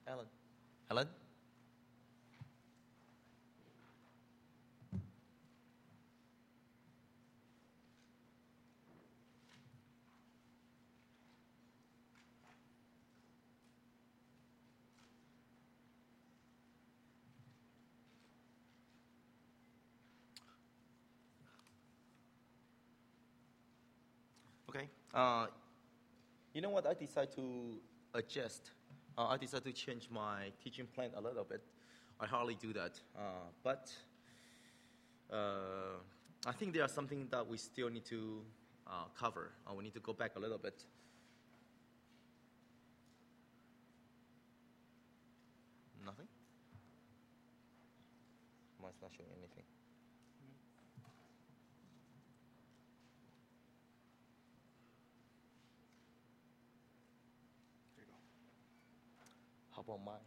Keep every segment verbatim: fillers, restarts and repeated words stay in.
Helen. Helen? Okay. Uh, you know what? I decided to adjust. Uh, I decided to change my teaching plan a little bit. I hardly do that. Uh, but uh, I think there are something that we still need to uh, cover. Uh, we need to go back a little bit. Nothing? Mine's not showing anything. How about mine?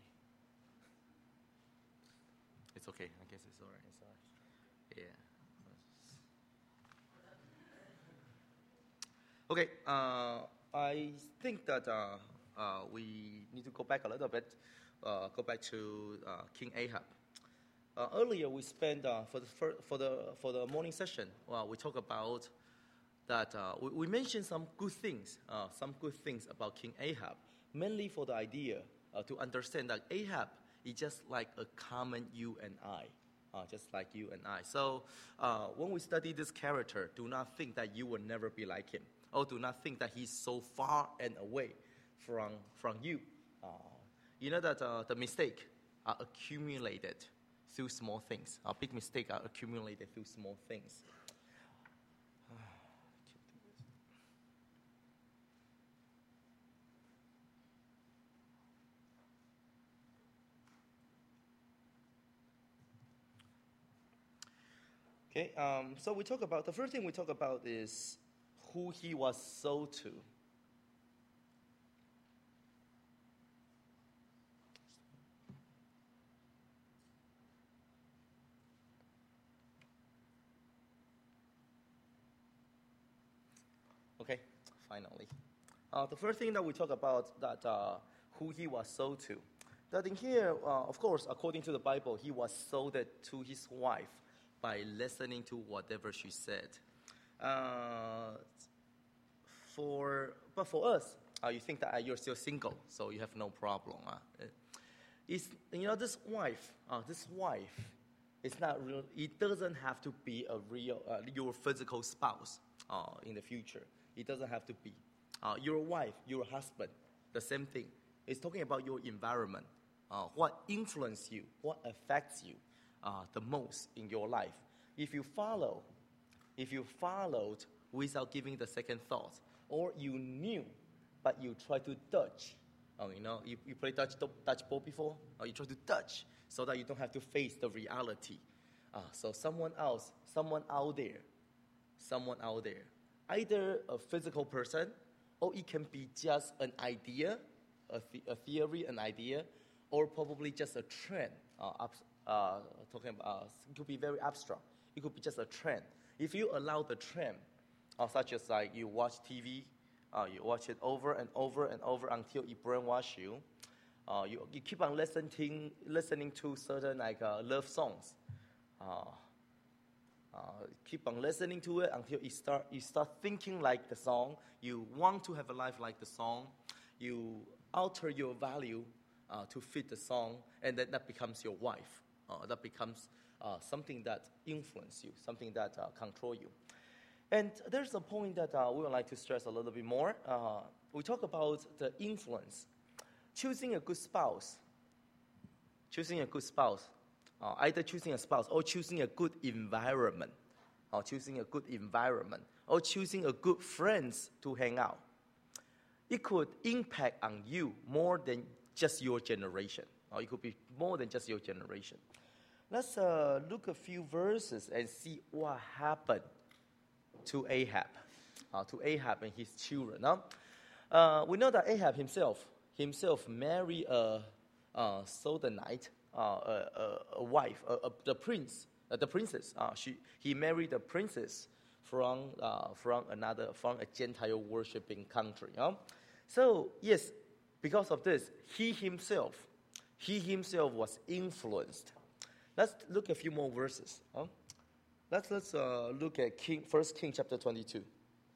It's okay. I guess it's all right. It's all right. Yeah. Okay. Uh, I think that uh, uh, we need to go back a little bit. Uh, go back to uh, King Ahab. Uh, earlier, we spent uh, for the fir- for the for the morning session. Well, we talked about that. Uh, we, we mentioned some good things. Uh, some good things about King Ahab, mainly for the idea. Uh, to understand that Ahab is just like a common you and I, uh, just like you and I. So uh, when we study this character, do not think that you will never be like him, or do not think that he's so far and away from, from you. Uh, you know that uh, the mistake are accumulated through small things. Uh, big mistakes are accumulated through small things. Okay, um, so we talk about, the first thing we talk about is who he was sold to. Okay, finally. Uh, the first thing that we talk about that uh, who he was sold to. That in here, uh, of course, according to the Bible, he was sold to his wife by listening to whatever she said. Uh, for but for us, uh, you think that uh, you're still single, so you have no problem. Uh. It's, you know, this wife, uh, this wife, it's not real. It doesn't have to be a real uh, your physical spouse uh, in the future. It doesn't have to be uh, your wife, your husband. The same thing. It's talking about your environment. Uh, what influences you, what affects you uh, the most in your life. If you follow, if you followed without giving the second thought, or you knew, but you try to dodge. Oh, you know, you, you play dodge, dodge ball before? Or you try to dodge so that you don't have to face the reality. Uh, so someone else, someone out there, someone out there, either a physical person, or it can be just an idea, a, th- a theory, an idea, or probably just a trend. Uh, uh, talking about, uh, it could be very abstract. It could be just a trend. If you allow the trend, uh, such as like you watch T V, uh, you watch it over and over and over until it brainwash you. Uh, you, you keep on listening, listening to certain like uh, love songs. Uh, uh, keep on listening to it until you start you start thinking like the song. You want to have a life like the song. You alter your value uh, to fit the song, and then that becomes your wife. Uh, that becomes uh, something that influences you, something that uh, control you. And there's a point that uh, we would like to stress a little bit more. Uh, we talk about the influence. Choosing a good spouse, choosing a good spouse, uh, either choosing a spouse or choosing a good environment, or choosing a good environment, or choosing a good friends to hang out. It could impact on you more than just your generation, or it could be more than just your generation. Let's uh, look a few verses and see what happened to Ahab, uh, to Ahab and his children. Now, uh, we know that Ahab himself, himself married a, a Sodomite, uh, a, a, a wife, a, a, the prince, uh, the princess. Uh, she, he married the princess from uh, from another, from a Gentile worshiping country. Uh. So yes, because of this, he himself, He himself was influenced. Let's look at a few more verses. Huh? Let's, let's uh, look at King, First King chapter twenty-two.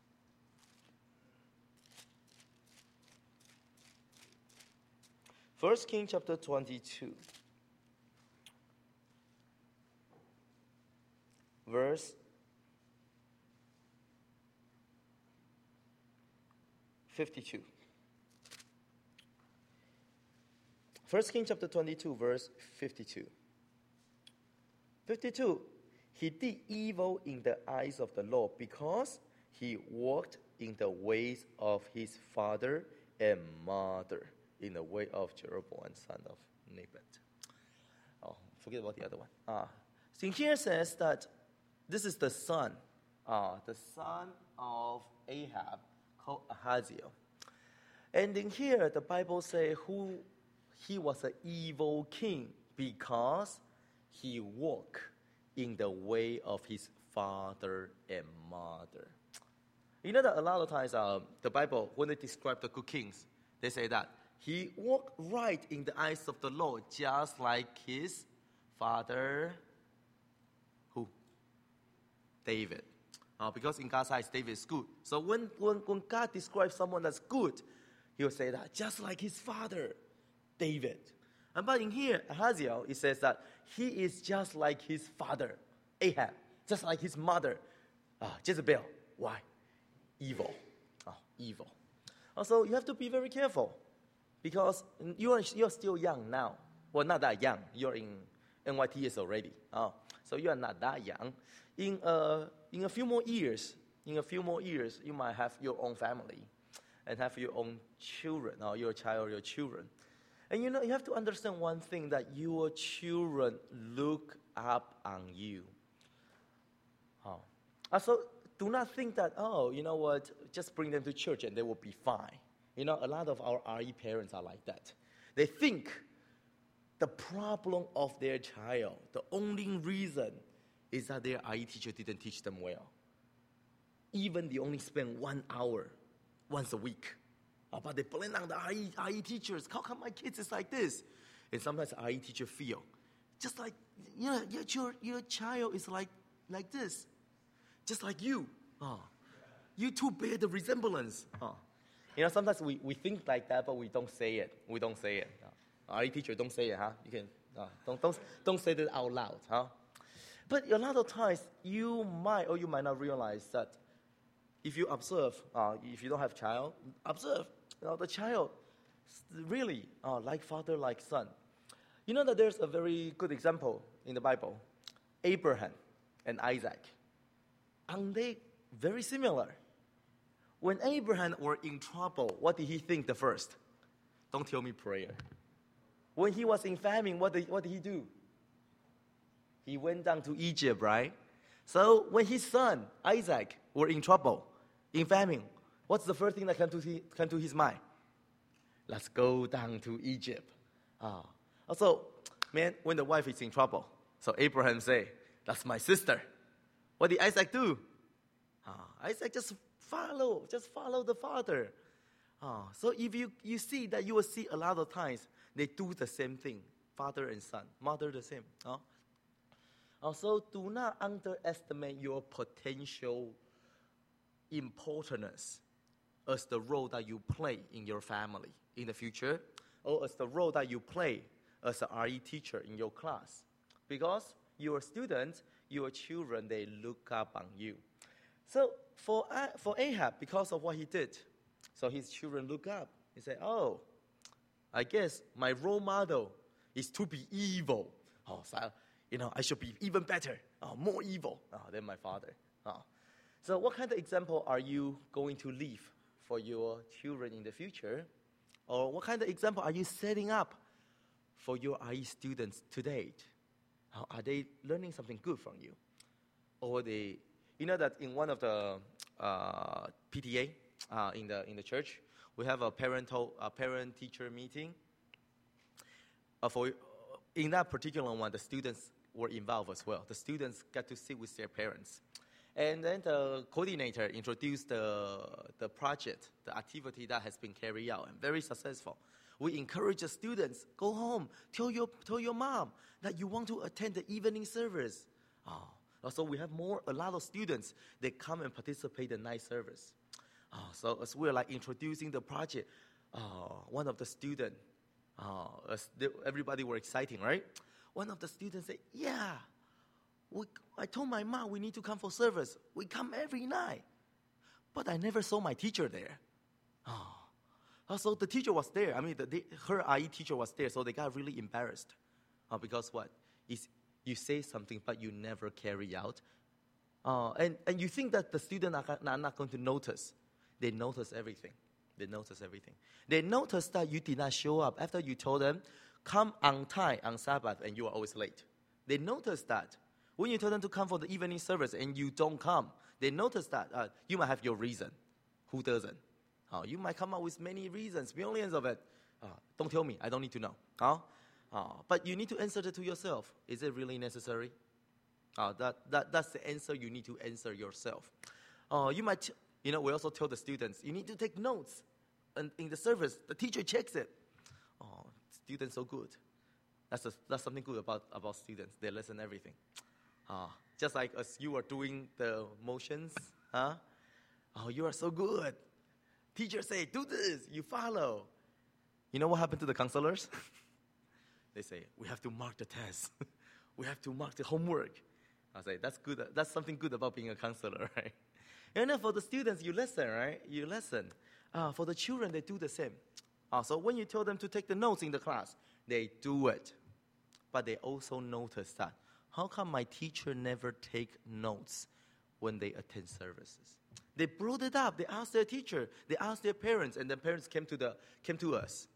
First King chapter twenty-two. Verse fifty-two. First King chapter twenty-two, verse fifty-two. fifty-two. He did evil in the eyes of the Lord because he walked in the ways of his father and mother, in the way of Jeroboam, son of Nebat. Oh, forget about the other one. Uh, so here says that this is the son, uh, the son of Ahab, called Ahaziah. And in here, the Bible says who he was an evil king because he walked in the way of his father and mother. You know that a lot of times uh, the Bible, when they describe the good kings, they say that he walked right in the eyes of the Lord, just like his father, who? David. Uh, because in God's eyes, David is good. So when, when, when God describes someone that's good, he will say that, just like his father, David. And but in here, Ahaziah, it says that he is just like his father, Ahab, just like his mother, uh, Jezebel. Why? Evil. Oh, evil. Also, you have to be very careful because you are you're still young now. Well, not that young. You're in N Y T S already. Oh, so you are not that young. In uh, in a few more years, in a few more years, you might have your own family and have your own children, or your child, or your children. And you know, you have to understand one thing, that your children look up on you. Oh. Also, do not think that, oh, you know what, just bring them to church and they will be fine. You know, a lot of our R E parents are like that. They think the problem of their child, the only reason is that their R E teacher didn't teach them well. Even they only spend one hour once a week. Uh, but they blame on the R E, R E teachers. How come my kids is like this? And sometimes the R E teacher feel, just like, you know, your, your child is like, like this. Just like you. Oh. You two bear the resemblance. Oh. You know, sometimes we, we think like that, but we don't say it. We don't say it. Uh, R E teacher, don't say it, huh? You can, uh, don't, don't, don't say that out loud, huh? But a lot of times, you might or you might not realize that if you observe, uh, if you don't have child, observe, you know, the child really uh, like father, like son. You know that there's a very good example in the Bible, Abraham and Isaac. Aren't they very similar? When Abraham were in trouble, what did he think the first? Don't tell me prayer. When he was in famine, what did, what did he do? He went down to Egypt, right? So when his son, Isaac, were in trouble, in famine, what's the first thing that came to, his, came to his mind? Let's go down to Egypt. Ah. Also, man, when the wife is in trouble, so Abraham say, that's my sister. What did Isaac do? Ah, Isaac just follow, just follow the father. Ah, so if you, you see that, you will see a lot of times they do the same thing, father and son, mother the same. Ah. Also, do not underestimate your potential importance as the role that you play in your family in the future, or as the role that you play as an R E teacher in your class. Because your students, your children, they look up on you. So for, uh, for Ahab, because of what he did, so his children look up and say, oh, I guess my role model is to be evil. Oh, so, you know, I should be even better, oh, more evil oh, than my father. Oh. So what kind of example are you going to leave for your children in the future? Or what kind of example are you setting up for your R E students today? How are they learning something good from you? Or they, you know that in one of the uh, P T A uh, in the in the church, we have a parental uh, parent-teacher meeting. Uh, for in that particular one, the students were involved as well. The students got to sit with their parents. And then the coordinator introduced the, the project, the activity that has been carried out, and very successful. We encourage the students, go home, tell your, tell your mom that you want to attend the evening service. Oh, also, we have more, a lot of students, they come and participate in night service. Oh, so as we're like introducing the project, oh, one of the students, oh, as they, everybody were exciting, right? One of the students said, yeah, we, I told my mom we need to come for service. We come every night. But I never saw my teacher there. Oh. Also, the teacher was there. I mean, the, the, her I E teacher was there, so they got really embarrassed. Uh, because what? It's, you say something, but you never carry out. Uh, and, and you think that the students are, are not going to notice. They notice everything. They notice everything. They notice that you did not show up after you told them, come on time on Sabbath, and you are always late. They notice that. When you tell them to come for the evening service and you don't come, they notice that uh, you might have your reason. Who doesn't? Uh, you might come up with many reasons, millions of it. Uh, don't tell me. I don't need to know. Uh, uh, but you need to answer it to yourself. Is it really necessary? Uh, that, that, that's the answer you need to answer yourself. Uh, you might, you know, we also tell the students, you need to take notes. And in the service, the teacher checks it. Oh, students so good. That's, a, that's something good about, about students. They listen everything. Uh, just like as you are doing the motions, huh? Oh, you are so good. Teacher say, do this, you follow. You know what happened to the counselors? They say, we have to mark the test. We have to mark the homework. I say, that's good. That's something good about being a counselor, right? And then for the students, you listen, right? You listen. Uh, for the children, they do the same. Uh, so when you tell them to take the notes in the class, they do it. But they also notice that, how come my teacher never take notes when they attend services? They brought it up. They asked their teacher. They asked their parents, and the parents came to the came to us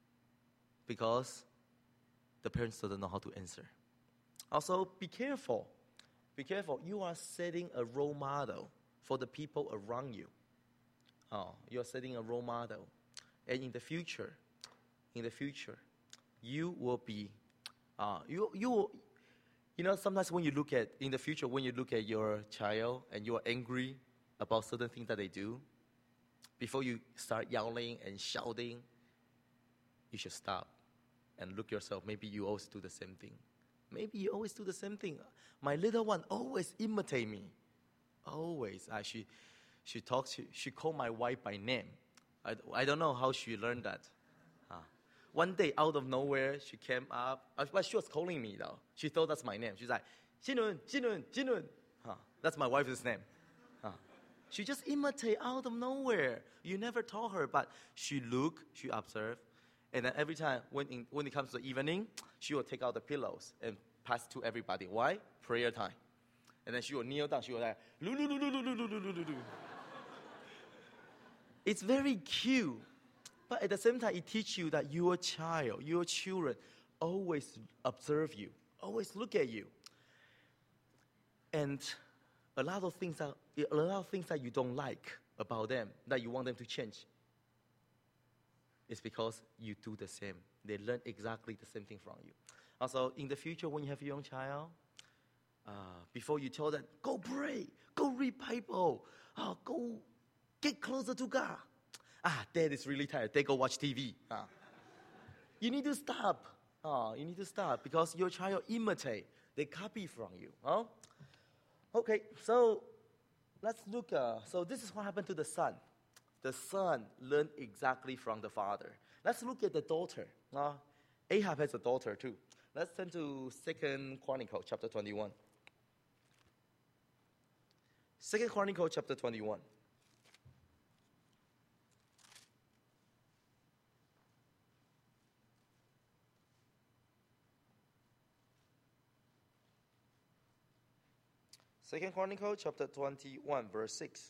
because the parents don't know how to answer. Also, be careful. Be careful. You are setting a role model for the people around you. Oh, you are setting a role model, and in the future, in the future, you will be, uh, you you will. You know, sometimes when you look at, in the future, when you look at your child and you are angry about certain things that they do, before you start yelling and shouting, you should stop and look yourself. Maybe you always do the same thing. Maybe you always do the same thing. My little one always imitate me. Always. Uh, she, she talks, she, she called my wife by name. I, I don't know how she learned that. Uh, One day, out of nowhere, she came up. Uh, but she was calling me, though. She thought that's my name. She's like, Jinun, Jinun, Jinun. Huh, that's my wife's name. Huh. She just imitate out of nowhere. You never taught her, but she look, she observe. And then every time, when, in, when it comes to the evening, she will take out the pillows and pass to everybody. Why? Prayer time. And then she will kneel down. She will like, loo, loo, loo, loo, loo, loo, loo, loo, loo. It's very cute. But at the same time, it teaches you that your child, your children, always observe you, always look at you. And a lot of things that, a lot of things that you don't like about them, that you want them to change, is because you do the same. They learn exactly the same thing from you. Also, in the future, when you have a young child, uh, before you tell them, go pray, go read Bible, uh, go get closer to God. Ah, dad is really tired. They go watch T V. Ah. You need to stop. Oh, you need to stop because your child imitate. They copy from you. Oh? Okay, so let's look. Uh, so this is what happened to the son. The son learned exactly from the father. Let's look at the daughter. Uh, Ahab has a daughter too. Let's turn to Second Chronicles chapter twenty-one. Second Chronicles chapter twenty-one. Second Chronicles chapter twenty-one, verse six.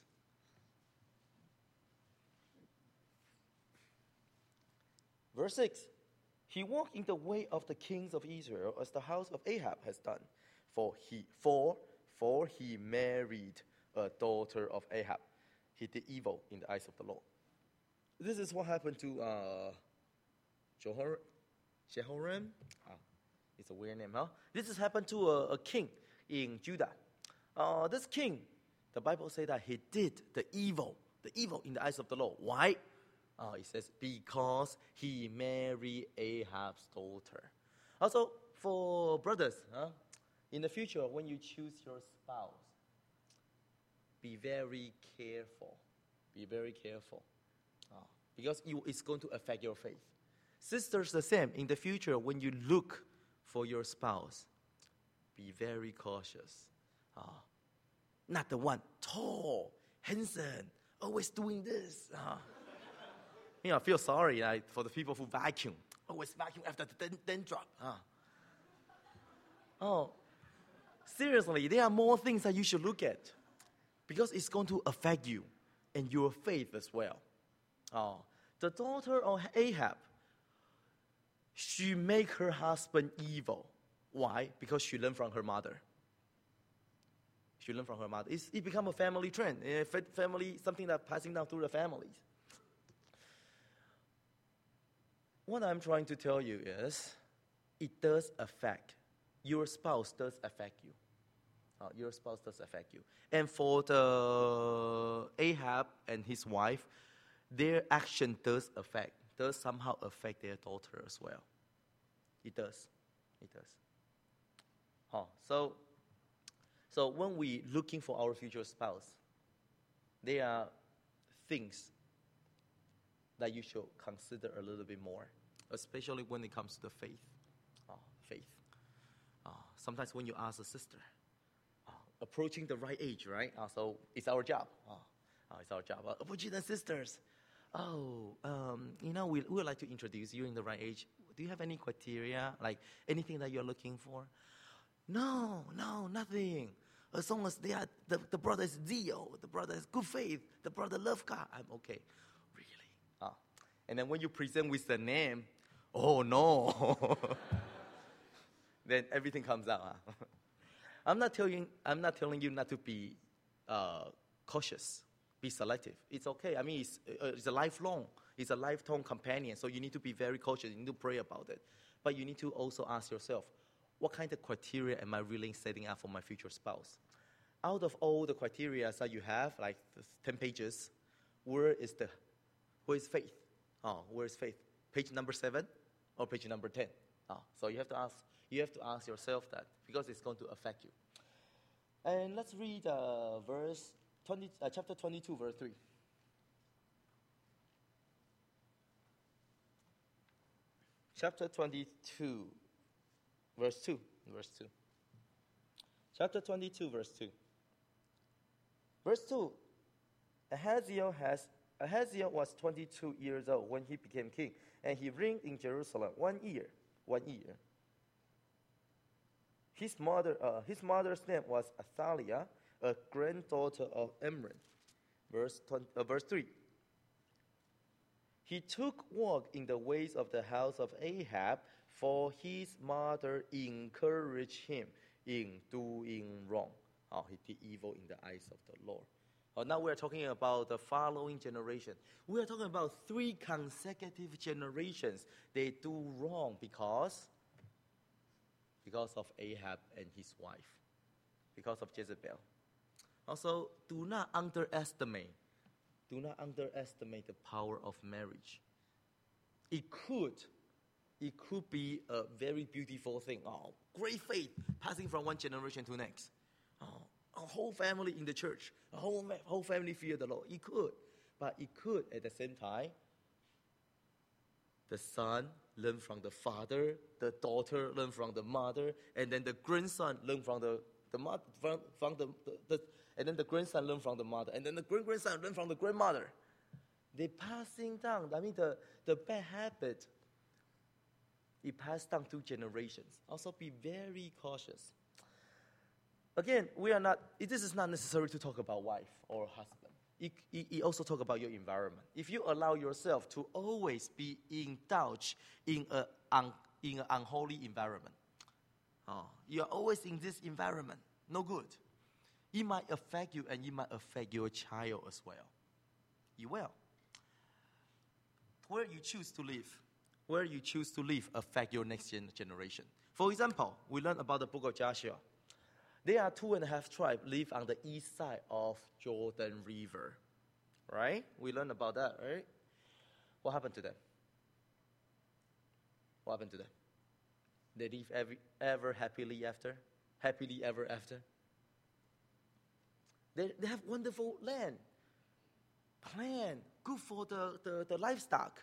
Verse six. He walked in the way of the kings of Israel as the house of Ahab has done. For he, for, for he married a daughter of Ahab. He did evil in the eyes of the Lord. This is what happened to uh, Jehoram. Jehoram? Ah, it's a weird name, huh? This has happened to a, a king in Judah. Uh, this king, the Bible says that he did the evil, the evil in the eyes of the Lord. Why? Uh, it says, because he married Ahab's daughter. Also, for brothers, huh, in the future, when you choose your spouse, be very careful. Be very careful. Uh, because you, it's going to affect your faith. Sisters, the same. In the future, when you look for your spouse, be very cautious. Uh, not the one tall, handsome, always doing this. Uh, you know, I feel sorry like, for the people who vacuum. Always vacuum after the den, den drop. Uh. Oh, seriously, there are more things that you should look at. Because it's going to affect you and your faith as well. Oh, the daughter of Ahab, she make her husband evil. Why? Because she learned from her mother. She learned from her mother. It's, it become a family trend, a family, something that's passing down through the families. What I'm trying to tell you is, it does affect. Your spouse does affect you. Uh, your spouse does affect you. And for the Ahab and his wife, their action does affect, does somehow affect their daughter as well. It does. It does. Huh. So, so when we're looking for our future spouse, there are things that you should consider a little bit more, especially when it comes to the faith. Uh, faith. Uh, sometimes when you ask a sister, approaching the right age, right? Uh, so it's our job. Uh, uh, it's our job. Uh, approaching the sisters. Oh, um, you know, we, we would like to introduce you in the right age. Do you have any criteria, like anything that you're looking for? No, no, nothing. As long as they are, the, the brother is zeal, the brother has good faith, the brother loves God, I'm okay. Really? Uh, and then when you present with the name, oh no. Then everything comes out. Huh? I'm not telling I'm not telling you not to be uh, cautious, be selective. It's okay. I mean, it's, uh, it's a lifelong, it's a lifetime companion. So you need to be very cautious. You need to pray about it, but you need to also ask yourself, what kind of criteria am I really setting up for my future spouse? Out of all the criteria that you have, like ten pages, where is the where is faith? Oh, where is faith? Page number seven or page number ten? Oh, so you have to ask. You have to ask yourself that, because it's going to affect you. And let's read uh, verse twenty, uh, chapter twenty-two, verse three. Chapter twenty-two, verse two. Verse two. Chapter twenty-two, verse two. Verse two. Ahaziah has Ahaziah was twenty-two years old when he became king, and he reigned in Jerusalem one year. One year. His mother, uh, his mother's name was Athaliah, a granddaughter of Emran. Verse, twenty, uh, verse three. He took walk in the ways of the house of Ahab, for his mother encouraged him in doing wrong. Oh, he did evil in the eyes of the Lord. Oh, now we're talking about the following generation. We are talking about three consecutive generations. They do wrong because Because of Ahab and his wife. Because of Jezebel. Also, do not underestimate, do not underestimate the power of marriage. It could, it could be a very beautiful thing. Oh, great faith, passing from one generation to the next. Oh, a whole family in the church, a whole, whole family fear the Lord. It could, but it could at the same time, the son learn from the father, the daughter learn from the mother, and then the grandson learn from the, the mother, from, from the, the, the, and then the grandson learn from the mother, and then the great grandson learn from the grandmother. They passing down. I mean, the, the bad habit, it passed down through generations. Also, be very cautious. Again, we are not. This is not necessary to talk about wife or husband. It, it, it also talk about your environment. If you allow yourself to always be indulged in a un, in an unholy environment, oh, you are always in this environment, no good. It might affect you, and it might affect your child as well. You will. Where you choose to live, where you choose to live affect your next gen- generation. For example, we learn about the book of Joshua. There are two and a half tribes live on the east side of Jordan River, right? We learned about that, right? What happened to them? What happened to them? They live every, ever happily after? Happily ever after? They, they have wonderful land, plan, good for the, the, the livestock.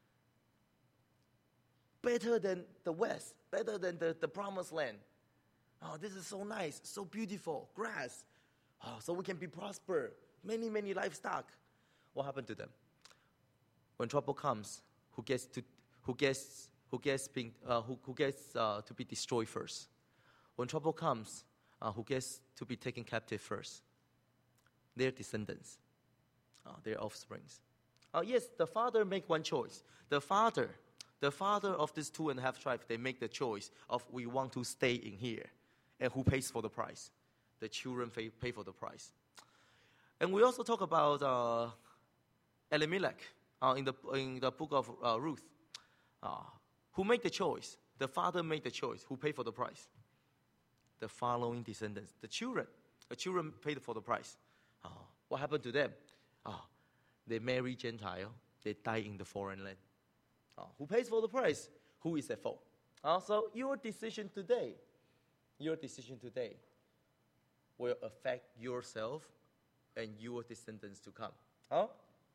Better than the West, better than the, the promised land. Oh, this is so nice, so beautiful, grass. Oh, so we can be prosper, many, many livestock. What happened to them? When trouble comes, who gets to, who gets, who gets, being, uh, who, who gets uh, to be destroyed first? When trouble comes, uh, who gets to be taken captive first? Their descendants, uh, their offsprings. Uh, yes, the father make one choice. The father, the father of these two and a half tribes, they make the choice of we want to stay in here. And who pays for the price? The children pay, pay for the price. And we also talk about uh, Elimelech uh, in, the, in the book of uh, Ruth. Uh, who made the choice? The father made the choice. Who paid for the price? The following descendants, the children. The children paid for the price. Oh, what happened to them? Oh, they marry Gentile. They die in the foreign land. Oh, who pays for the price? Who is at fault? Oh, so your decision today, your decision today will affect yourself and your descendants to come. Oh?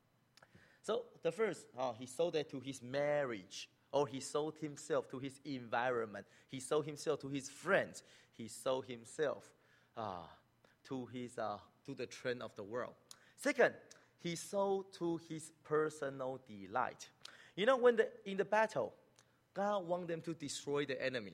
So the first, oh, he sold that to his marriage, or he sold himself to his environment. He sold himself to his friends. He sold himself uh, to his uh, to the trend of the world. Second, he sold to his personal delight. You know, when the, in the battle, God wants them to destroy the enemy.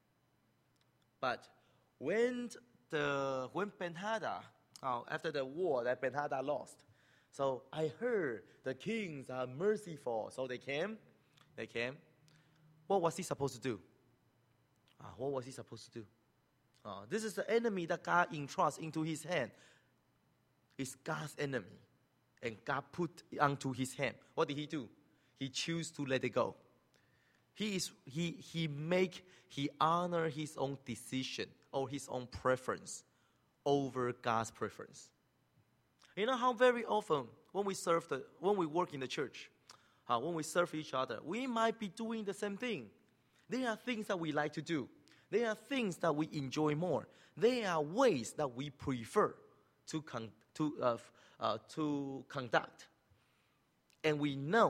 But when the when Ben-Hadad, uh, after the war that Ben-Hadad lost, so I heard the kings are merciful. So they came, they came. What was he supposed to do? Uh, what was he supposed to do? Uh, this is the enemy that God entrusts into his hand. It's God's enemy. And God put onto his hand. What did he do? He chose to let it go. He is he he make he honor his own decision or his own preference over God's preference. You know how very often when we serve the when we work in the church, uh, when we serve each other, we might be doing the same thing. There are things that we like to do. There are things that we enjoy more. There are ways that we prefer to con- to uh, uh, to conduct, and we know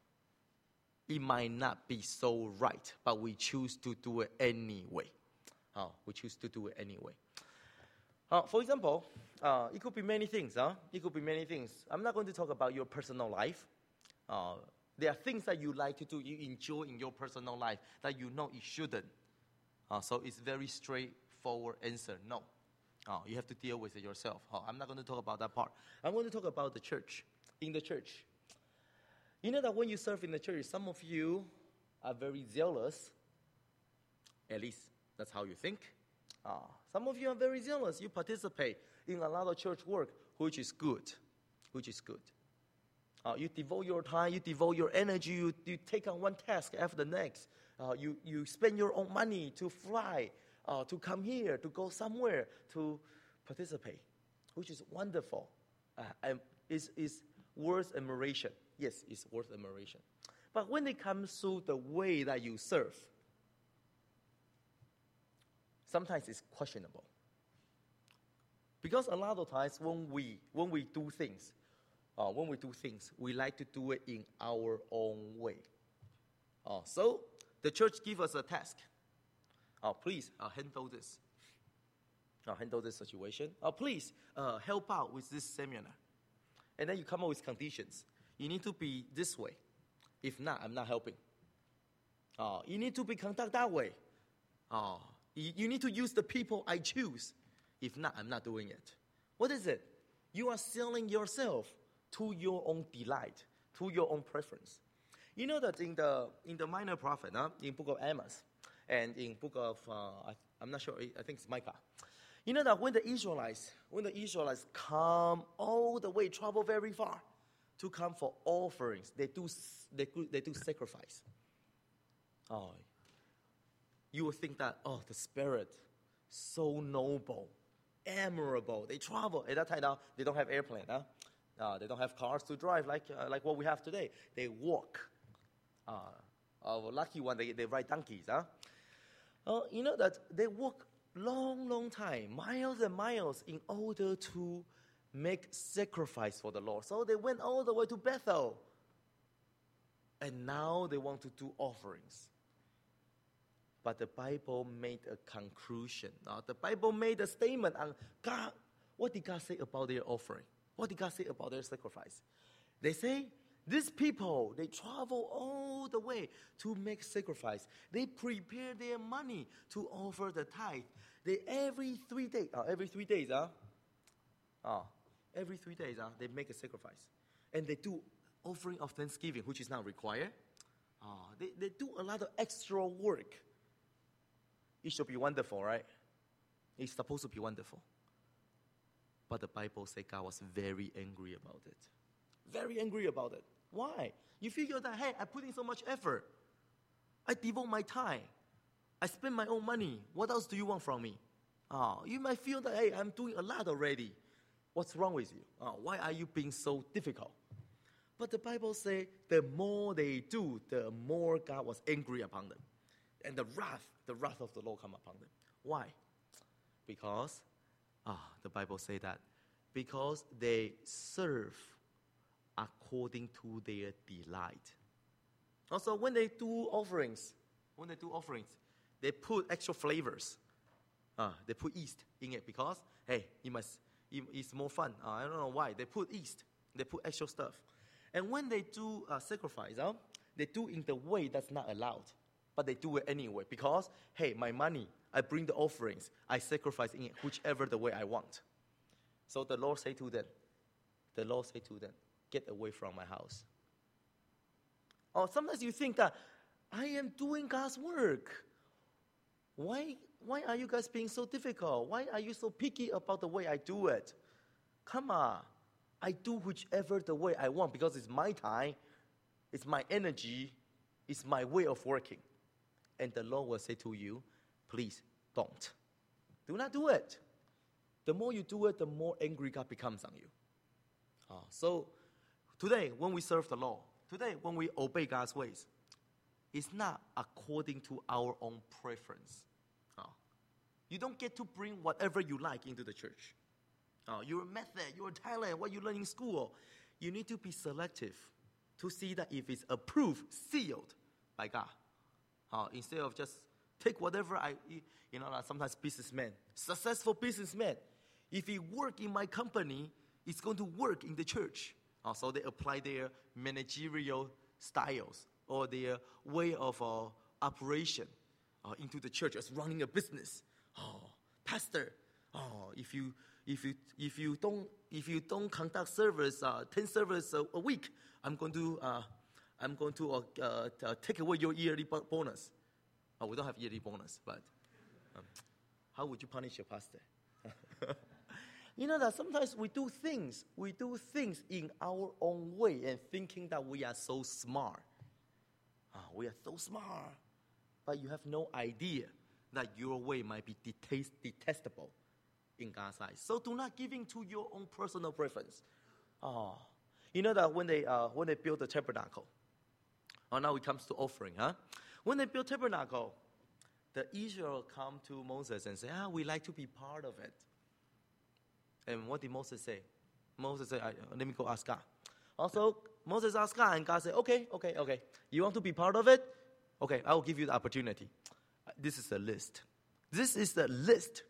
it might not be so right, but we choose to do it anyway. Uh, we choose to do it anyway. Uh, for example, uh, it could be many things. Huh? It could be many things. I'm not going to talk about your personal life. Uh, there are things that you like to do, you enjoy in your personal life that you know you shouldn't. Uh, so it's very straightforward answer, no. Uh, you have to deal with it yourself. Uh, I'm not going to talk about that part. I'm going to talk about the church. In the church, you know that when you serve in the church, some of you are very zealous. At least that's how you think. Uh, some of you are very zealous. You participate in a lot of church work, which is good. Which is good. Uh, you devote your time, you devote your energy, you, you take on one task after the next. Uh, you, you spend your own money to fly, uh, to come here, to go somewhere, to participate, which is wonderful. Uh, and is is worth admiration. Yes, it's worth admiration. But when it comes to the way that you serve, sometimes it's questionable. Because a lot of times when we when we do things, uh, when we do things, we like to do it in our own way. Uh, so the church gives us a task. Uh, please uh, handle this. Uh, handle this situation. Uh, please uh, help out with this seminar. And then you come up with conditions. You need to be this way. If not, I'm not helping. Uh, you need to be conducted that way. Uh, you, you need to use the people I choose. If not, I'm not doing it. What is it? You are selling yourself to your own delight, to your own preference. You know that in the in the Minor Prophet, huh, in book of Amos, and in book of, uh, I, I'm not sure, I think it's Micah. You know that when the Israelites, when the Israelites come all the way, travel very far to come for offerings, they do they, they do sacrifice. Oh, you would think that, oh, the spirit, so noble, admirable. They travel. At that time now, they don't have airplane. Huh? Uh, they don't have cars to drive like uh, like what we have today. They walk. Uh, uh, lucky one, they, they ride donkeys. Huh? Uh, you know that they walk long, long time, miles and miles, in order to make sacrifice for the Lord. So they went all the way to Bethel. And now they want to do offerings. But the Bible made a conclusion. Now, the Bible made a statement on God. What did God say about their offering? What did God say about their sacrifice? They say, these people, they travel all the way to make sacrifice. They prepare their money to offer the tithe. They every three days, uh, every three days, huh? Uh, every three days, uh, they make a sacrifice. And they do offering of thanksgiving, which is not required. Uh, they, they do a lot of extra work. It should be wonderful, right? It's supposed to be wonderful. But the Bible says God was very angry about it. Very angry about it. Why? You figure that, hey, I put in so much effort. I devote my time. I spend my own money. What else do you want from me? Uh, you might feel that, hey, I'm doing a lot already. What's wrong with you? Uh, why are you being so difficult? But the Bible says the more they do, the more God was angry upon them. And the wrath, the wrath of the Lord come upon them. Why? Because, ah, the Bible says that, because they serve according to their delight. Also, when they do offerings, when they do offerings, they put extra flavors. Uh, they put yeast in it because, hey, it must, it, it's more fun. Uh, I don't know why. They put yeast. They put extra stuff. And when they do uh, sacrifice, uh, they do in the way that's not allowed. But they do it anyway because, hey, my money, I bring the offerings. I sacrifice in it whichever the way I want. So the Lord say to them, the Lord say to them, get away from my house. Or sometimes you think that I am doing God's work. Why, why are you guys being so difficult? Why are you so picky about the way I do it? Come on. I do whichever the way I want because it's my time, it's my energy, it's my way of working. And the Lord will say to you, please don't. Do not do it. The more you do it, the more angry God becomes on you. Uh, so today, when we serve the Lord, today, when we obey God's ways, it's not according to our own preference. Uh, you don't get to bring whatever you like into the church. Uh, your method, your talent, what you learn in school, you need to be selective to see that if it's approved, sealed by God. Uh, instead of just take whatever I, you know, sometimes businessmen, successful businessmen, if he work in my company, it's going to work in the church. Uh, so they apply their managerial styles or their way of uh, operation uh, into the church as running a business. Oh, pastor, oh, if you if you if you don't if you don't conduct service uh, ten service a, a week, I'm going to uh, I'm going to uh, uh, take away your yearly bonus. Oh, we don't have yearly bonus, but um, how would you punish your pastor? You know that sometimes we do things, we do things in our own way and thinking that we are so smart. Oh, we are so smart. But you have no idea that your way might be detest, detestable in God's eyes. So do not give in to your own personal preference. Oh, you know that when they uh, when they built the tabernacle, oh, now it comes to offering, huh? When they built tabernacle, the Israel come to Moses and say, ah, we like to be part of it. And what did Moses say? Moses said, let me go ask God. Also, Moses asked God, and God said, okay, okay, okay. You want to be part of it? Okay, I will give you the opportunity. This is a list. This is the list.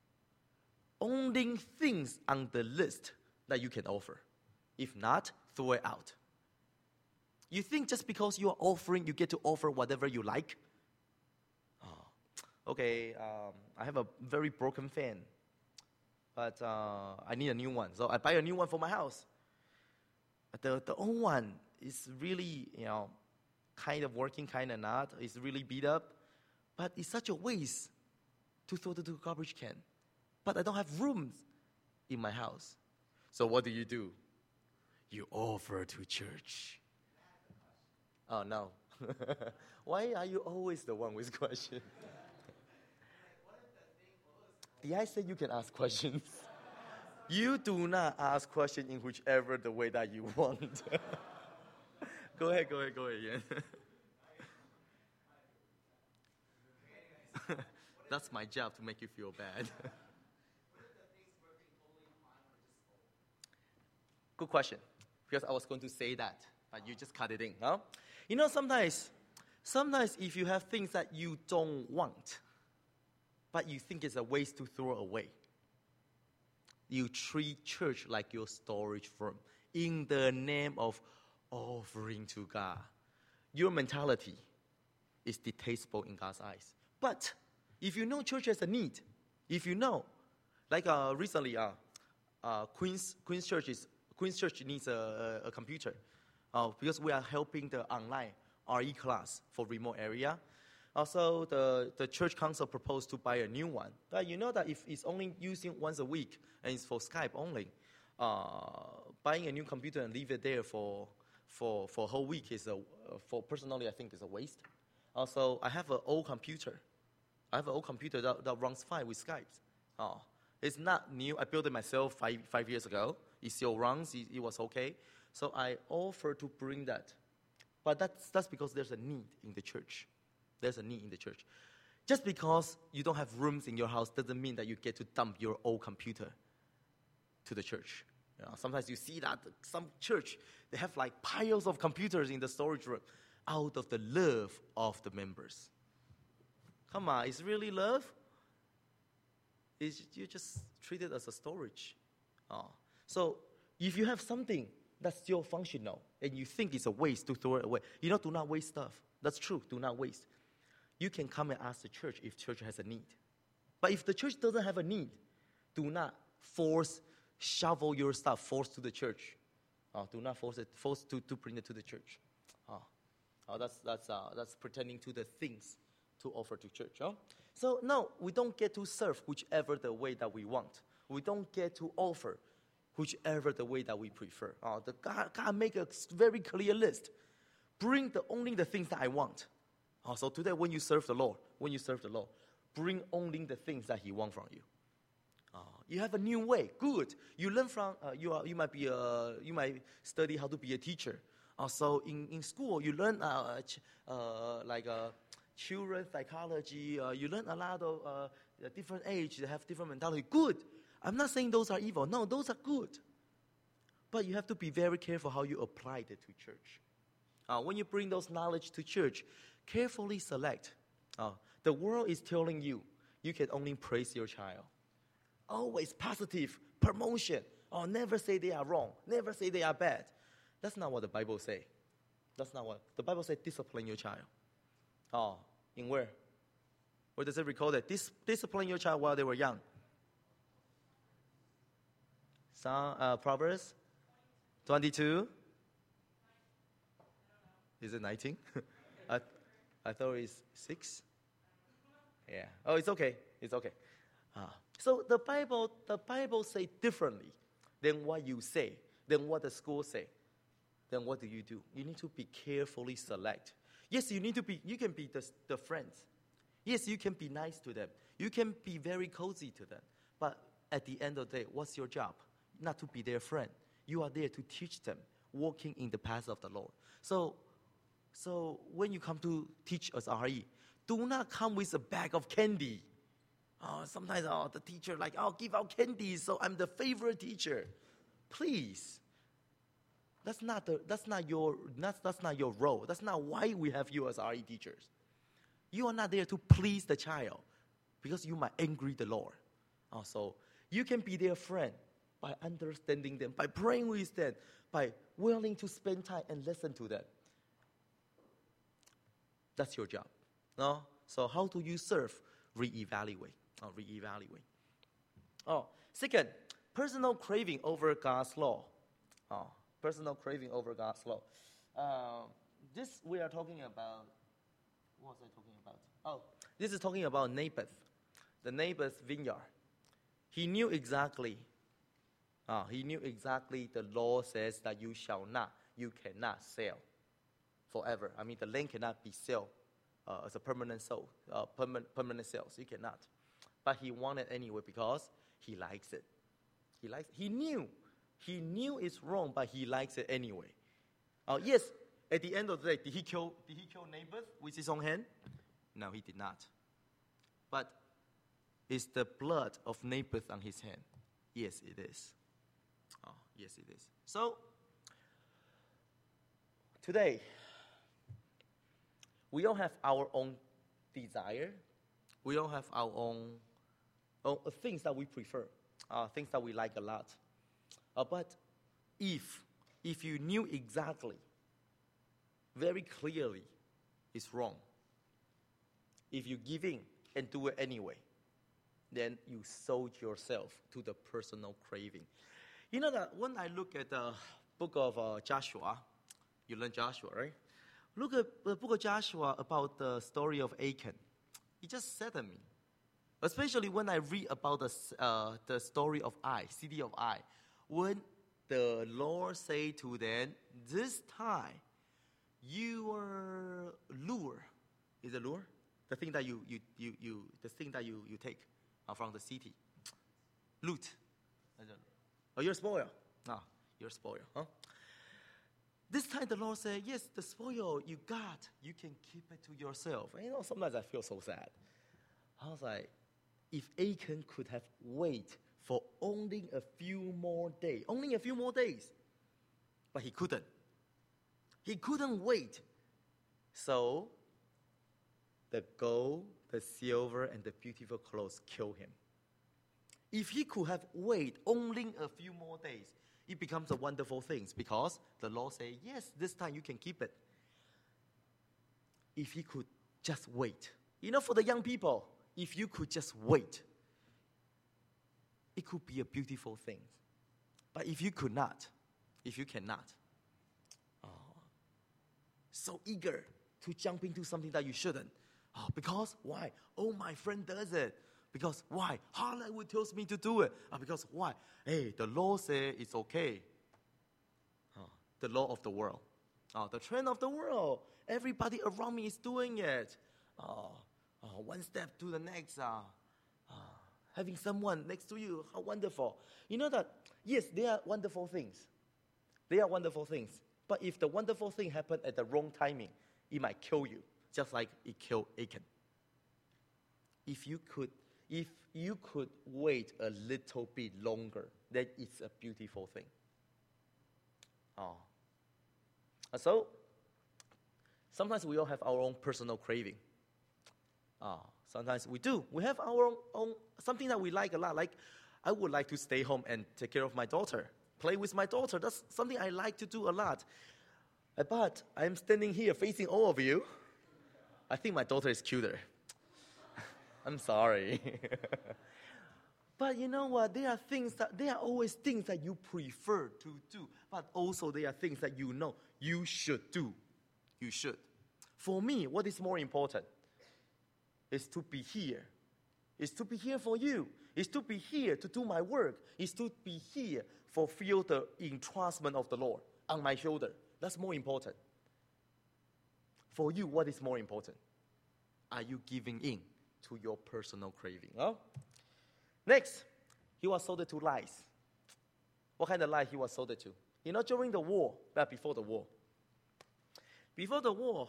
Only things on the list that you can offer. If not, throw it out. You think just because you are offering, you get to offer whatever you like? Oh, okay, um, I have a very broken fan. But uh, I need a new one. So I buy a new one for my house. The, the old one is really, you know, kind of working, kind of not. It's really beat up. But it's such a waste to throw it to the garbage can. But I don't have rooms in my house. So what do you do? You offer to church. Oh, no. Why are you always the one with questions? Did I say you can ask questions? You do not ask questions in whichever the way that you want. Go ahead, go ahead, go ahead, yeah. That's my job, to make you feel bad. Good question, because I was going to say that, but you just cut it in, huh? You know, sometimes, sometimes if you have things that you don't want, but you think it's a waste to throw away, you treat church like your storage room in the name of offering to God. Your mentality is detestable in God's eyes. But if you know church has a need, if you know, like uh, recently, uh, uh, Queen's Queen's Church is Queen's Church needs a, a, a computer, uh, because we are helping the online R E class for remote area. Also, the, the church council proposed to buy a new one. But you know that if it's only using once a week and it's for Skype only, uh, buying a new computer and leave it there for for for a whole week is a, for personally I think is a waste. Also, I have an old computer. I have an old computer that, that runs fine with Skype. Uh, it's not new. I built it myself five five years ago. It still runs. It, it was okay. So I offer to bring that. But that's that's because there's a need in the church. There's a need in the church. Just because you don't have rooms in your house doesn't mean that you get to dump your old computer to the church. You know, sometimes you see that some church, they have like piles of computers in the storage room out of the love of the members. Come on, is really love? Is you just treat it as a storage. Oh. So if you have something that's still functional and you think it's a waste to throw it away, you know, do not waste stuff. That's true, do not waste. You can come and ask the church if church has a need. But if the church doesn't have a need, do not force, shovel your stuff, force to the church. Uh, do not force it, force to, to bring it to the church. Uh, uh, that's, that's, uh, that's pretending to the things to offer to church. Huh? So no, we don't get to serve whichever the way that we want. We don't get to offer whichever the way that we prefer. Uh, the God, God make a very clear list. Bring the only the things that I want. Uh, so today when you serve the Lord, when you serve the Lord, bring only the things that He wants from you. Uh, you have a new way. Good. You learn from. Uh, you are. You might be. A, you might study how to be a teacher. Uh, so in, in school you learn uh, ch- uh, like uh, children psychology. Uh, you learn a lot of uh, different age. They have different mentality. Good. I'm not saying those are evil. No, those are good. But you have to be very careful how you apply it to church. Uh, when you bring those knowledge to church, carefully select. Uh, the world is telling you, you can only praise your child. Always positive, promotion. Oh, never say they are wrong. Never say they are bad. That's not what the Bible says. That's not what. The Bible says discipline your child. Oh, in where? Where does it record that? Dis- discipline your child while they were young. Some, uh, Proverbs twenty-two. Is it nineteen? I, I thought it's six. Yeah. Oh, it's okay. It's okay. Ah. So the Bible, the Bible say differently than what you say, than what the school say. Then what do you do? You need to be carefully select. Yes, you need to be. You can be the, the friends. Yes, you can be nice to them. You can be very cozy to them. But at the end of the day, what's your job? Not to be their friend. You are there to teach them, walking in the path of the Lord. So. So when you come to teach us R E, do not come with a bag of candy. Oh, sometimes oh, the teacher like, I'll give out candy, so I'm the favorite teacher. Please. That's not the, that's not your that's, that's not your role. That's not why we have you as R E teachers. You are not there to please the child because you might angry the Lord. Oh, so you can be their friend by understanding them, by praying with them, by willing to spend time and listen to them. That's your job. No? So how do you serve? Reevaluate. Oh, reevaluate. Oh, second, personal craving over God's law. Oh, personal craving over God's law. Uh, this we are talking about. What was I talking about? Oh, this is talking about Naboth, the Naboth's vineyard. He knew exactly. Uh, he knew exactly the law says that you shall not, you cannot sell forever. I mean, the land cannot be sold uh, as a permanent sale, uh, permanent, permanent sales. You cannot. But he wanted anyway because he likes it. He likes. He knew. He knew it's wrong, but he likes it anyway. Oh, yes, at the end of the day, did he kill, did he kill Naboth with his own hand? No, he did not. But is the blood of Naboth on his hand? Yes, it is. Oh, yes, it is. So, today, we all have our own desire. We all have our own, own uh, things that we prefer, uh, things that we like a lot. Uh, but if, if you knew exactly, very clearly, it's wrong, if you give in and do it anyway, then you sold yourself to the personal craving. You know that when I look at the book of uh, Joshua, you learn Joshua, right? Look at the book of Joshua about the story of Achan. It just saddened me. Especially when I read about the, uh, the story of Ai, city of Ai. When the Lord said to them, this time, your lure, is it lure? The thing that you, you, you, you the thing that you, you take uh, from the city. Loot. Oh, you're spoil. Ah, you're spoil, huh? This time the Lord said, yes, the spoil you got, you can keep it to yourself. And you know, sometimes I feel so sad. I was like, if Achan could have waited for only a few more days, only a few more days, but he couldn't. He couldn't wait. So, the gold, the silver, and the beautiful clothes killed him. If he could have waited only a few more days, it becomes a wonderful thing because the Lord said, yes, this time you can keep it. If he could just wait. You know, for the young people, if you could just wait, it could be a beautiful thing. But if you could not, if you cannot, oh, so eager to jump into something that you shouldn't. Oh, because why? Oh, my friend does it. Because why? Hollywood tells me to do it. Oh, because why? Hey, the law says it's okay. Oh, the law of the world. Oh, the trend of the world. Everybody around me is doing it. Oh, oh one step to the next. Uh, uh, having someone next to you, how wonderful. You know that, yes, they are wonderful things. They are wonderful things. But if the wonderful thing happened at the wrong timing, it might kill you, just like it killed Achan. If you could If you could wait a little bit longer, then it's a beautiful thing. Oh. So, sometimes we all have our own personal craving. Oh, sometimes we do. We have our own, own, something that we like a lot. Like, I would like to stay home and take care of my daughter, play with my daughter. That's something I like to do a lot. But I'm standing here facing all of you. I think my daughter is cuter. I'm sorry. But you know what? There are things that, there are always things that you prefer to do. But also there are things that you know you should do. You should. For me, what is more important is to be here. Is to be here for you. Is to be here to do my work. Is to be here for feel the entrustment of the Lord on my shoulder. That's more important. For you, what is more important? Are you giving in to your personal craving? Huh? Next, he was sold to lies. What kind of lie he was sold to? You know, during the war, but before the war. Before the war,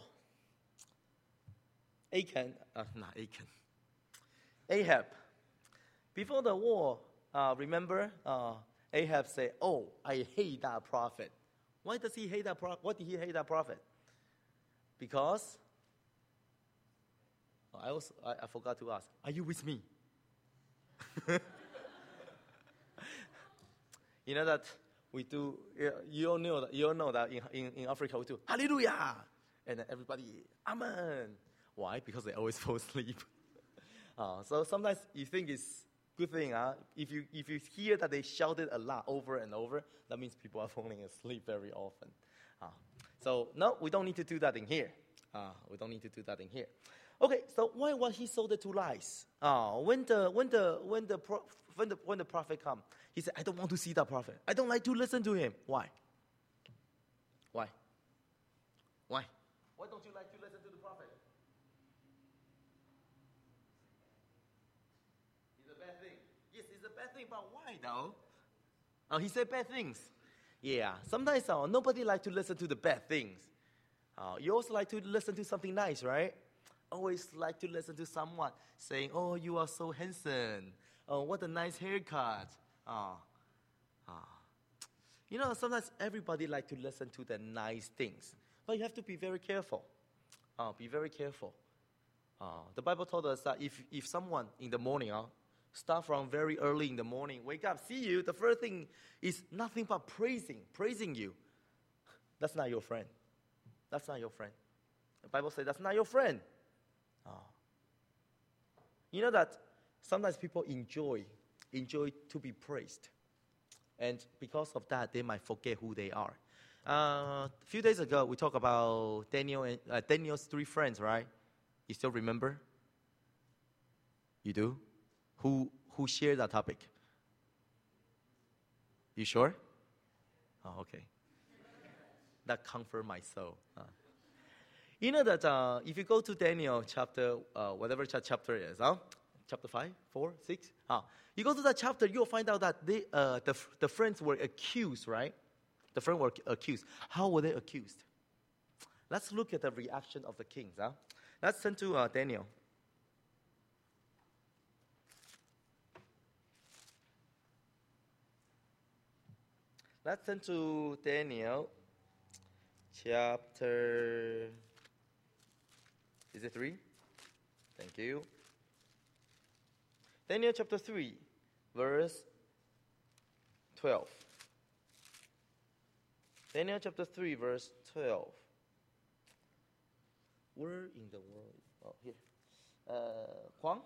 Achan, uh, not Achan, Ahab. Before the war, uh, remember, uh, Ahab said, oh, I hate that prophet. Why does he hate that prophet? Why did he hate that prophet? Because I, also, I, I forgot to ask, are you with me? You know that we do, you all know that, you all know that in, in, in Africa we do, hallelujah! And then everybody, amen. Why? Because they always fall asleep. uh, so sometimes you think it's a good thing. Uh, if, you, if you hear that they shouted a lot over and over, that means people are falling asleep very often. Uh, so no, we don't need to do that in here. Uh, we don't need to do that in here. Okay, so why was he sold to lies? Uh, when the when the when the pro, when the when the prophet come, he said, "I don't want to see that prophet. I don't like to listen to him." Why? Why? Why? Why don't you like to listen to the prophet? It's a bad thing. Yes, it's a bad thing, but why though? Oh, he said bad things. Yeah, sometimes uh, nobody like to listen to the bad things. Uh, you also like to listen to something nice, right? Always like to listen to someone saying, oh, you are so handsome. Oh, what a nice haircut. Oh, oh. You know, sometimes everybody like to listen to the nice things. But you have to be very careful. Uh, be very careful. Uh, the Bible told us that if, if someone in the morning, uh, start from very early in the morning, wake up, see you, the first thing is nothing but praising, praising you. That's not your friend. That's not your friend. The Bible says that's not your friend. Oh. You know that sometimes people enjoy, enjoy to be praised. And because of that, they might forget who they are. Uh, a few days ago, we talked about Daniel and uh, Daniel's three friends, right? You still remember? You do? Who who shared that topic? You sure? Oh, okay. That comfort my soul. Uh. You know that uh, if you go to Daniel chapter, uh, whatever cha- chapter it is, huh? Chapter five, four, six. Uh, you go to that chapter, you'll find out that they, uh, the the friends were accused, right? The friends were accused. How were they accused? Let's look at the reaction of the kings. Huh? Let's turn to uh, Daniel. Let's turn to Daniel chapter. Is it three? Thank you. Daniel chapter three, verse twelve. Daniel chapter three, verse twelve. Where in the world? Oh, here. Uh, Huang?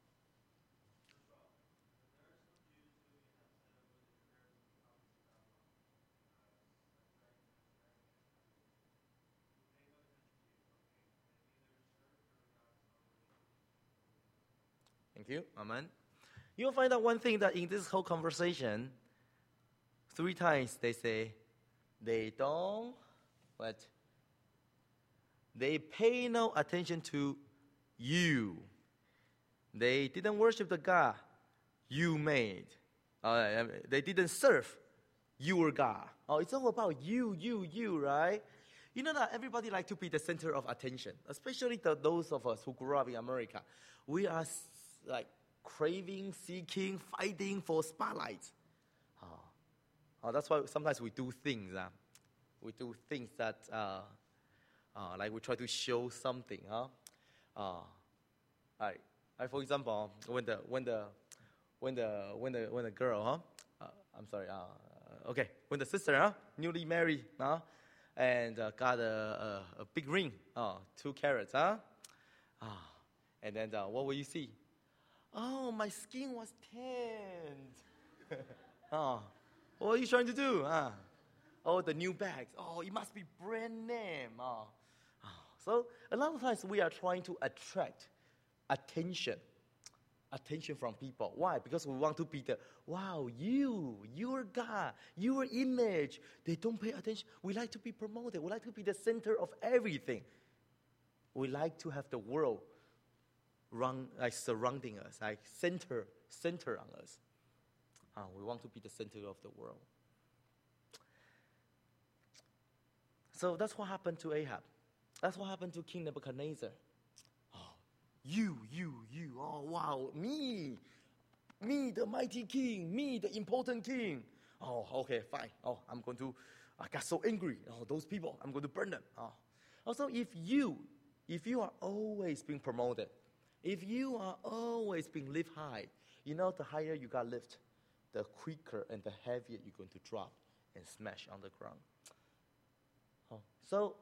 Thank you. Amen. You'll find out one thing, that in this whole conversation, three times they say, they don't, what? They pay no attention to you. They didn't worship the God you made. Uh, they didn't serve your God. Oh, it's all about you, you, you, right? You know that everybody like to be the center of attention, especially the, those of us who grew up in America. We are like craving, seeking, fighting for spotlight. Oh, oh that's why sometimes we do things. Uh, we do things that, uh, uh, like we try to show something. Huh? Uh, I, I, for example, when the when the when the when the when the girl, huh? Uh, I'm sorry. Uh, okay, when the sister, huh, newly married, huh, and uh, got a, a, a big ring, uh, two carats, huh? Uh, and then uh, what will you see? Oh, my skin was tanned. Oh, what are you trying to do? Uh, oh, the new bags. Oh, it must be brand name. Oh. Oh. So a lot of times we are trying to attract attention. Attention from people. Why? Because we want to be the, wow, you, your God, your image. They don't pay attention. We like to be promoted. We like to be the center of everything. We like to have the world run, like surrounding us, like center, center on us. Uh, we want to be the center of the world. So that's what happened to Ahab. That's what happened to King Nebuchadnezzar. Oh, you, you, you. Oh, wow, me. Me, the mighty king. Me, the important king. Oh, okay, fine. Oh, I'm going to, I got so angry. Oh, those people, I'm going to burn them. Oh. Also, if you, if you are always being promoted, if you are always being lifted high, you know, the higher you got lifted, the quicker and the heavier you're going to drop and smash on the ground. Oh. So,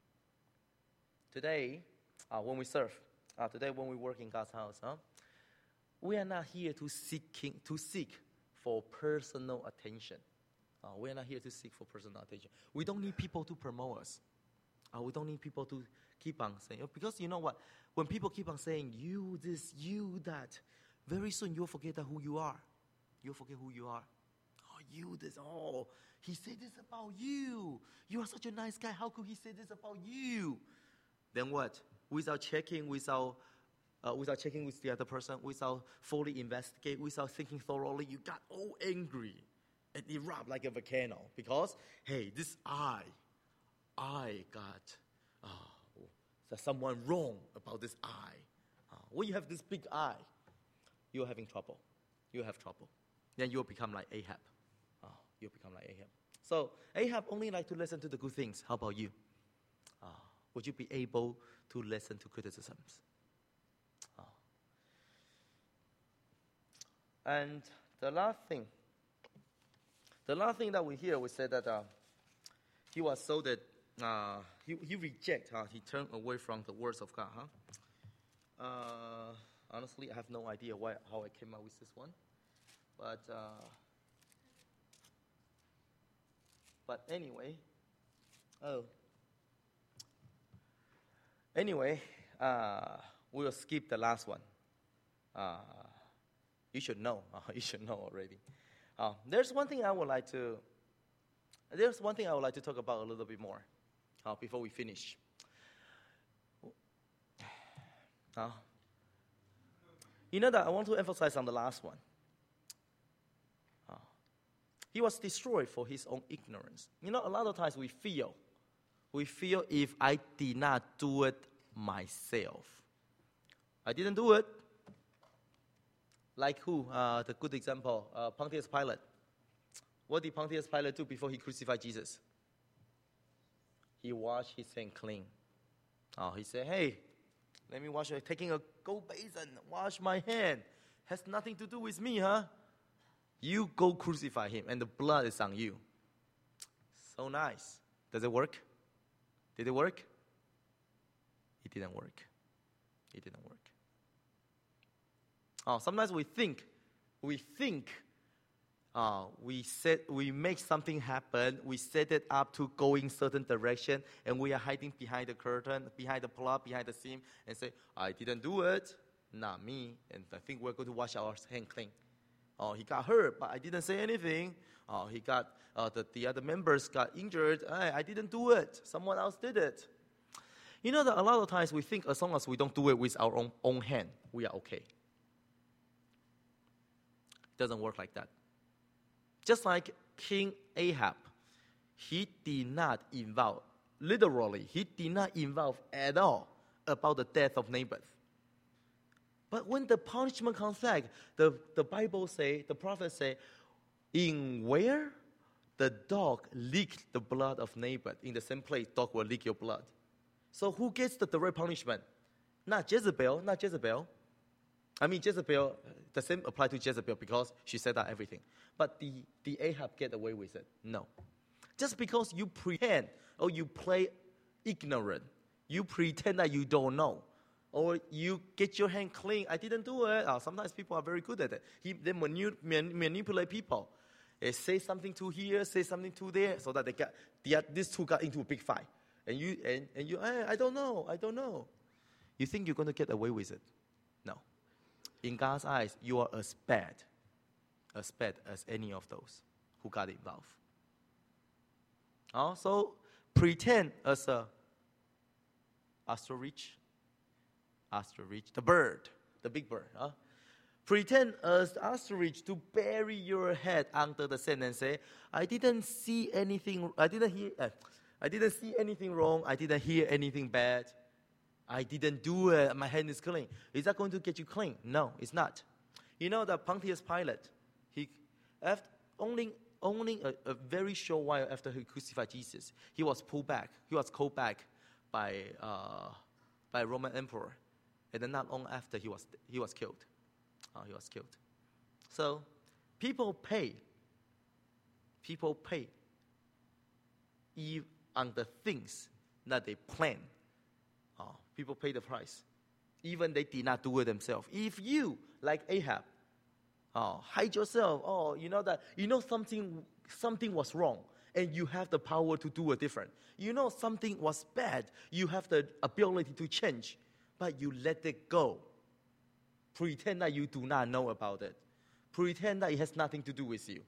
today, uh, when we serve, uh, today when we work in God's house, huh, we are not here to seeking to seek for personal attention. Uh, we are not here to seek for personal attention. We don't need people to promote us. Uh, we don't need people to keep on saying, because you know what? When people keep on saying, you this, you that, very soon you'll forget that who you are. You'll forget who you are. Oh, you this, oh, he said this about you. You are such a nice guy. How could he say this about you? Then what? Without checking, without, uh, without checking with the other person, without fully investigate, without thinking thoroughly, you got all angry. it erupts like a volcano because, hey, this eye, I got uh, there's someone wrong about this eye. Uh, when you have this big eye, you're having trouble. You have trouble. Then you'll become like Ahab. Uh, you'll become like Ahab. So Ahab only like to listen to the good things. How about you? Uh, would you be able to listen to criticisms? Uh, and the last thing, the last thing that we hear, we said that uh, he was so that uh, he he reject, uh, he turned away from the words of God. Huh? Uh, honestly, I have no idea why how I came up with this one, but uh, but anyway, oh, anyway, uh, we'll skip the last one. Uh, you should know. Uh, you should know already. Uh, there's one thing I would like to. There's one thing I would like to talk about a little bit more uh, before we finish. Uh, you know that I want to emphasize on the last one. Uh, he was destroyed for his own ignorance. You know, a lot of times we feel, we feel if I did not do it myself, I didn't do it. Like who? Uh, the good example, uh, Pontius Pilate. What did Pontius Pilate do before he crucified Jesus? He washed his hand clean. Oh, he said, hey, let me wash it. Taking a gold basin, wash my hand. Has nothing to do with me, huh? You go crucify him, and the blood is on you. So nice. Does it work? Did it work? It didn't work. It didn't work. Oh, sometimes we think, we think, uh, we set, we make something happen. We set it up to go in certain direction, and we are hiding behind the curtain, behind the plot, behind the scene, and say, "I didn't do it, not me." And I think we're going to wash our hand clean. Oh, he got hurt, but I didn't say anything. Oh, he got uh, the the other members got injured. Hey, I didn't do it. Someone else did it. You know that a lot of times we think as long as we don't do it with our own own hand, we are okay. Doesn't work like that. Just like King Ahab, he did not involve, literally, he did not involve at all about the death of Naboth. But when the punishment comes back, the, the Bible say, the prophet say, in where the dog licked the blood of Naboth, in the same place, dog will lick your blood. So who gets the direct punishment? Not Jezebel, not Jezebel. I mean, Jezebel, the same apply to Jezebel because she said that everything. But the, the Ahab get away with it. No. Just because you pretend or you play ignorant, you pretend that you don't know, or you get your hand clean, I didn't do it. Uh, sometimes people are very good at it. He, they manu- man, manipulate people. They say something to here, say something to there, so that they got, they, these two got into a big fight. And you, and, and you, hey, I don't know, I don't know. You think you're going to get away with it? No. In God's eyes, you are as bad, as bad as any of those who got involved. Oh, so pretend as a ostrich, ostrich, the bird, the big bird. Huh? Pretend as the ostrich to bury your head under the sand and say, "I didn't see anything. I didn't hear. Uh, I didn't see anything wrong. I didn't hear anything bad. I didn't do it. My hand is clean." Is that going to get you clean? No, it's not. You know that Pontius Pilate, he, after only only a, a very short while after he crucified Jesus, he was pulled back. He was called back by uh, by Roman emperor, and then not long after he was he was killed. Uh, he was killed. So, people pay. People pay. Eve on the things that they plan. Oh, people pay the price. Even they did not do it themselves. If you, like Ahab, oh, hide yourself, oh, you know that, you know something, something was wrong, and you have the power to do it different. You know something was bad, you have the ability to change, but you let it go. Pretend that you do not know about it. Pretend that it has nothing to do with you.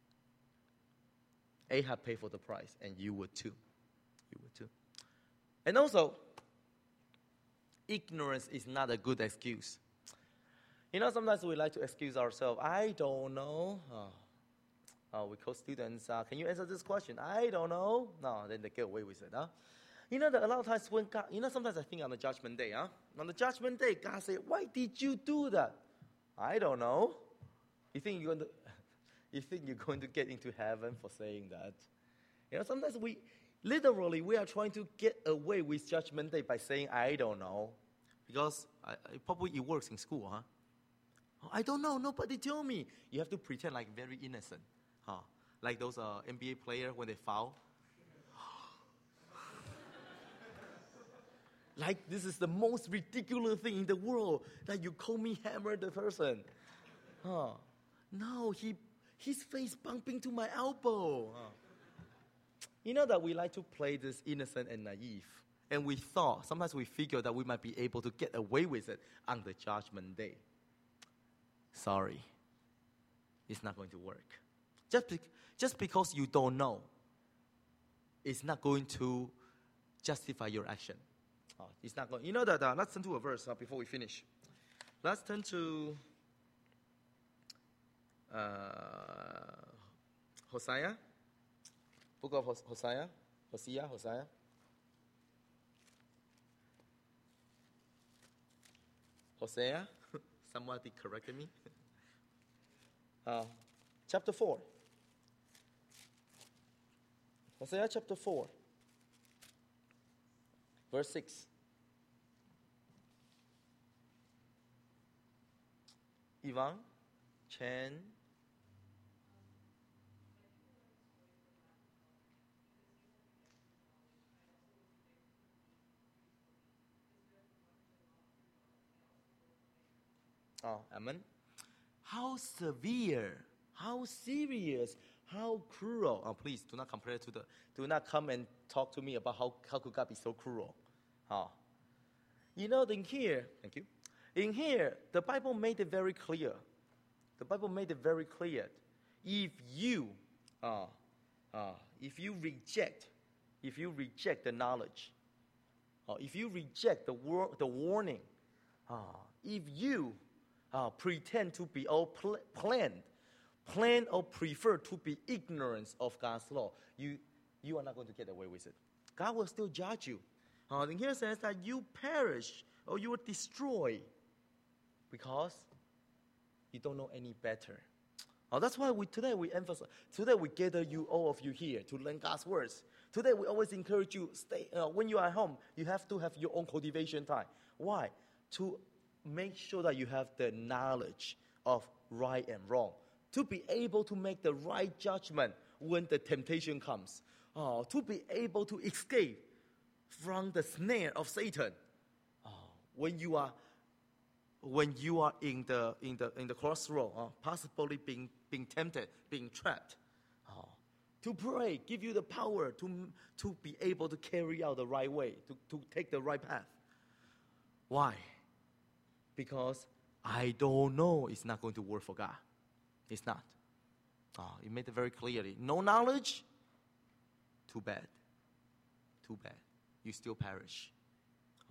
Ahab paid for the price, and you would too. You would too. And also, ignorance is not a good excuse. You know, sometimes we like to excuse ourselves. I don't know. Oh, Uh, we call students, uh, can you answer this question? I don't know. No, then they get away with it. Huh? You know that a lot of times when God, you know, sometimes I think on the judgment day, huh? On the judgment day, God say, why did you do that? I don't know. You think you're going to, you think you're going to get into heaven for saying that? You know, sometimes we, literally, we are trying to get away with judgment day by saying, I don't know. Because I, I, probably it works in school, huh? Oh, I don't know, nobody told me. You have to pretend like very innocent. Huh? Like those uh, N B A players when they foul. Like this is the most ridiculous thing in the world that you call me hammer the person. Huh? No, he his face bumping to my elbow. Huh? You know that we like to play this innocent and naive. And we thought, sometimes we figure that we might be able to get away with it on the judgment day. Sorry. It's not going to work. Just, be, just because you don't know, it's not going to justify your action. Oh, it's not going. You know that, uh, let's turn to a verse uh, before we finish. Let's turn to uh, Hosea. Book of Hosea. Hosea, Hosea. Hosea, somebody corrected me. uh, chapter four. Hosea chapter four, verse six. Ivan, Chen. Oh, amen. How severe, how serious, how cruel. Oh, please do not compare to the, do not come and talk to me about how, how could God be so cruel. Oh. You know, in here, thank you. In here, the Bible made it very clear. The Bible made it very clear. If you, uh, uh, if you reject, if you reject the knowledge, uh, if you reject the, wor- the warning, uh, if you Uh, pretend to be all pl- planned, plan or prefer to be ignorant of God's law, you you are not going to get away with it. God will still judge you. Uh, and here it says that you perish or you will destroy because you don't know any better. Uh, that's why we today we emphasize. Today we gather you, all of you here, to learn God's words. Today we always encourage you, stay uh, when you are at home, you have to have your own cultivation time. Why? To make sure that you have the knowledge of right and wrong, to be able to make the right judgment when the temptation comes, oh, to be able to escape from the snare of Satan. Oh, when you are, when you are in the in the in the crossroad, oh, possibly being being tempted, being trapped, oh, to pray, give you the power to to be able to carry out the right way, to to take the right path. Why? Because I don't know, it's not going to work for God. It's not. Oh, he made it very clearly. No knowledge, too bad. Too bad. You still perish. Oh.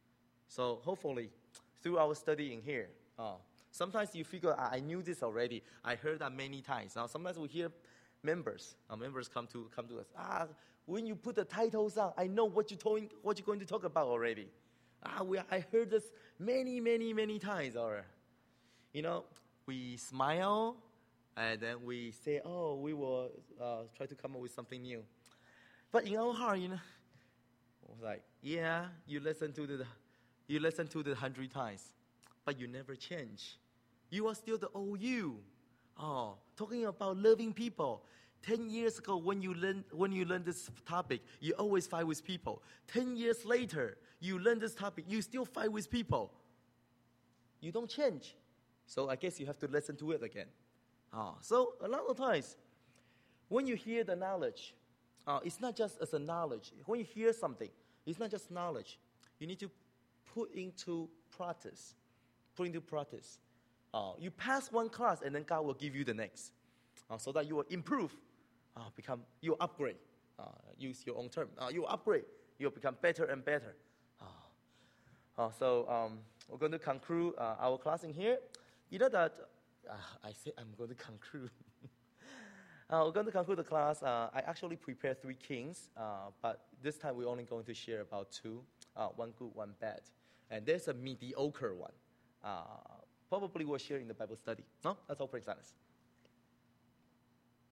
So hopefully, through our studying here, oh, sometimes you figure, I knew this already. I heard that many times. Now sometimes we hear members, our members come to come to us. Ah, when you put the titles on, I know what you're talking, what you're going to talk about already. Ah, we, I heard this many, many, many times. Or, you know, we smile, and then we say, oh, we will uh, try to come up with something new. But in our heart, you know, like, yeah, you listen to the, you listen to the hundred times, but you never change. You are still the old you. Oh, talking about loving people. Ten years ago, when you learn when you learn this topic, you always fight with people. Ten years later, you learn this topic, you still fight with people. You don't change. So I guess you have to listen to it again. Ah, so a lot of times, when you hear the knowledge, uh, it's not just as a knowledge. When you hear something, it's not just knowledge. You need to put into practice. Put into practice. Uh, you pass one class, and then God will give you the next, uh, so that you will improve, uh, become you upgrade. Uh, use your own term. Uh, you upgrade. You will become better and better. Uh, so um, we're going to conclude uh, our class in here. You know that uh, I say I'm going to conclude. Uh, we're going to conclude the class. Uh, I actually prepared three kings, uh, but this time we're only going to share about two, uh, one good, one bad. And there's a mediocre one. Uh, probably we'll share in the Bible study. No? That's all, Prince Alice.